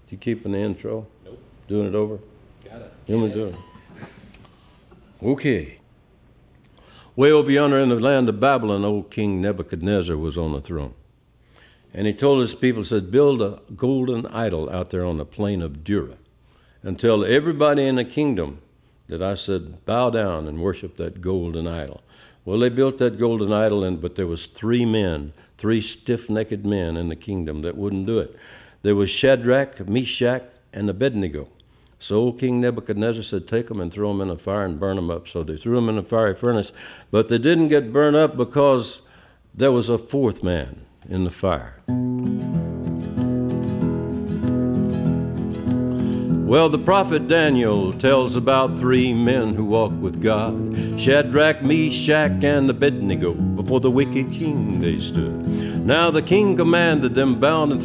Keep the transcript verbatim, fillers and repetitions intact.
You keeping the intro? Nope. Doing it over? Got it. You want me to do it? Okay. Way over yonder in the land of Babylon, old King Nebuchadnezzar was on the throne. And he told his people, said, build a golden idol out there on the plain of Dura and tell everybody in the kingdom that I said, bow down and worship that golden idol. Well, they built that golden idol, and but there was three men, three stiff-necked men in the kingdom that wouldn't do it. There was Shadrach, Meshach, and Abednego. So King Nebuchadnezzar said, take them and throw them in the fire and burn them up. So they threw them in the fiery furnace, but they didn't get burned up because there was a fourth man in the fire. Well, the prophet Daniel tells about three men who walked with God, Shadrach, Meshach, and Abednego. Before the wicked king they stood. Now the king commanded them bound and